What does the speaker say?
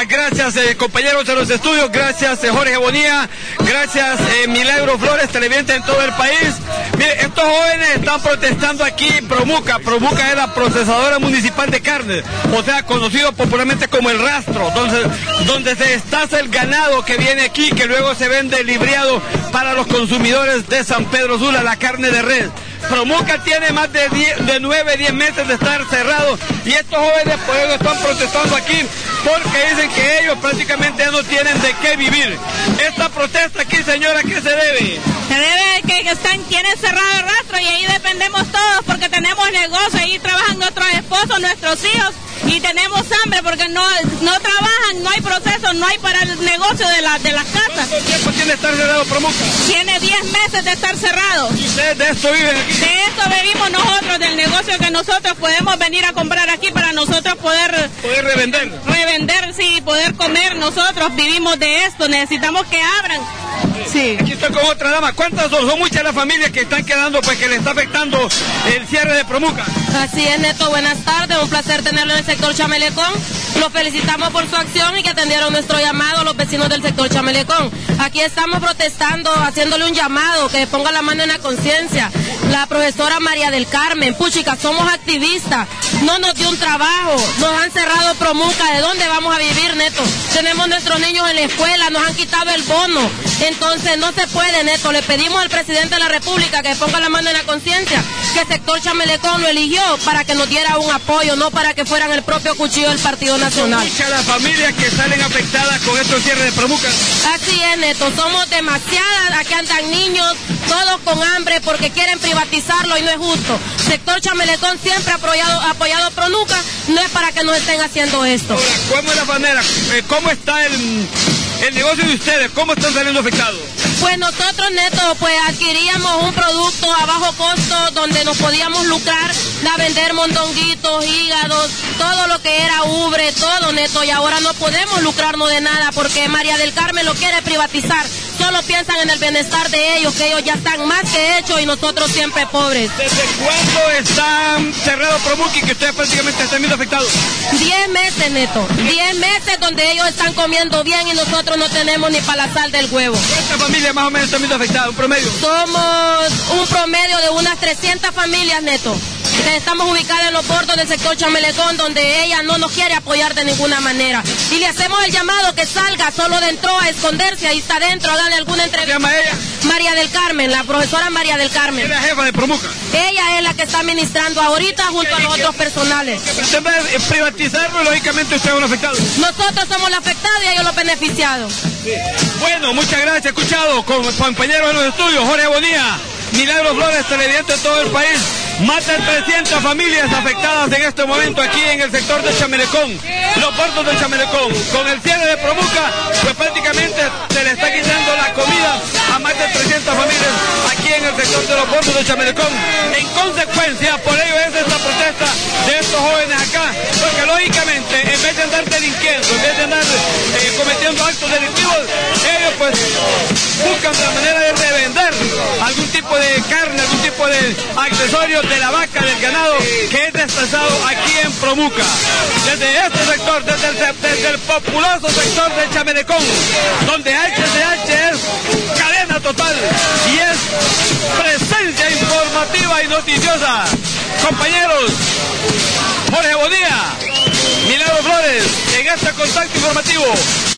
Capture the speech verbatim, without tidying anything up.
Bonía, gracias eh, compañeros de los estudios, gracias eh, Jorge Bonía, gracias eh, Milagro Flores, televidentes en todo el país. Mire, estos jóvenes están protestando aquí en Promuca. Promuca es la procesadora municipal de carne, o sea, conocido popularmente como el rastro, donde, donde se destaza el ganado que viene aquí, que luego se vende libriado para los consumidores de San Pedro Sula, la carne de res. Promuca tiene más de, diez, de nueve, diez meses de estar cerrado y estos jóvenes por eso están protestando aquí porque dicen que ellos prácticamente ya no tienen de qué vivir. Esta protesta aquí, señora, ¿a qué se debe? Se debe que están, tienen cerrado el rastro y ahí dependemos todos porque tenemos negocio, ahí trabajan nuestros esposos, nuestros hijos y tenemos hambre porque no, no trabajan, no hay proceso, no hay para el negocio de, la, de las casas. ¿Cuánto tiempo tiene de estar cerrado Promuca? Tiene diez meses de estar cerrado. ¿Y ustedes de esto viven aquí? De esto vivimos nosotros, del negocio que nosotros podemos venir a comprar aquí para nosotros poder... Poder revender. Revender, sí, poder comer. Nosotros vivimos de esto, necesitamos que abran. Sí. Aquí estoy con otra dama. ¿Cuántas son? Son muchas las familias que están quedando, pues que le está afectando el cierre de Promuca. Así es, Neto, buenas tardes, un placer tenerlo en el sector Chamelecón. Los felicitamos por su acción y que atendieron nuestro llamado a los vecinos del sector Chamelecón. Aquí estamos protestando, haciéndole un llamado, que ponga la mano en la conciencia. La profesora María del Carmen, puchica, somos activistas, no nos dio un trabajo, nos han cerrado Promuca, ¿de dónde vamos a vivir, Neto? Tenemos nuestros niños en la escuela, nos han quitado el bono, entonces no se puede, Neto. Le pedimos al presidente de la República que ponga la mano en la conciencia, que el sector Chamelecón lo eligió para que nos diera un apoyo, no para que fueran el propio cuchillo del Partido Nacional. Muchas las familias que salen afectadas con estos cierres de Promuca. Así es, Neto, somos demasiadas, aquí andan niños, todos con hambre porque quieren privatizarlo y no es justo. Sector Chamelecón siempre ha apoyado, apoyado Promuca, no es para que nos estén haciendo esto. Ahora, ¿cómo es la manera? ¿Cómo está el, el negocio de ustedes? ¿Cómo están saliendo afectados? Pues nosotros, Neto, pues adquiríamos un producto a bajo costo donde nos podíamos lucrar, a vender mondonguitos, hígados, todo lo que era ubre, todo, Neto, y ahora no podemos lucrarnos de nada porque María del Carmen lo quiere privatizar. Solo piensan en el bienestar de ellos, que ellos ya están más que hechos y nosotros siempre pobres. ¿Desde cuándo están cerrados Promuca y que ustedes prácticamente están viendo afectados? Diez meses, Neto. Diez meses donde ellos están comiendo bien y nosotros no tenemos ni para la sal del huevo. ¿Cuántas familias más o menos están viendo afectadas? ¿Un promedio? Somos un promedio de unas trescientas familias, Neto. Estamos ubicadas en los bordos del sector Chamelecón, donde ella no nos quiere apoyar de ninguna manera. Y le hacemos el llamado que salga, solo entró a esconderse, ahí está dentro, a darle alguna entrevista. ¿Cómo se llama ella? María del Carmen, la profesora María del Carmen. ¿Es la jefa de Promuca? Ella es la que está administrando ahorita junto a los otros personales. Usted va a privatizarlo, lógicamente ustedes son los afectados. Nosotros somos los afectados y ellos los beneficiados. Sí. Bueno, muchas gracias. Escuchado con compañeros de los estudios, Jorge Bonía, Milagro Flores, televidente de todo el país. Más de trescientas familias afectadas en este momento aquí en el sector de Chamelecón, los puertos de Chamelecón. Con el cierre de Promuca, pues prácticamente se le está quitando la comida a más de trescientas familias aquí en el sector de los puertos de Chamelecón. En consecuencia, por ello es esta protesta de estos jóvenes acá, porque lógicamente, en vez de andar delinquiendo, en vez de andar eh, cometiendo actos delictivos, ellos pues buscan la manera de revender algún tipo de carne, algún tipo de accesorios de la vaca, del ganado que es destazado aquí en Promuca. Desde este sector, desde el, desde el populoso sector de Chamelecón, donde H C H es cadena total y es presencia informativa y noticiosa. Compañeros, Jorge Bonía, Milagro Flores, en este contacto informativo.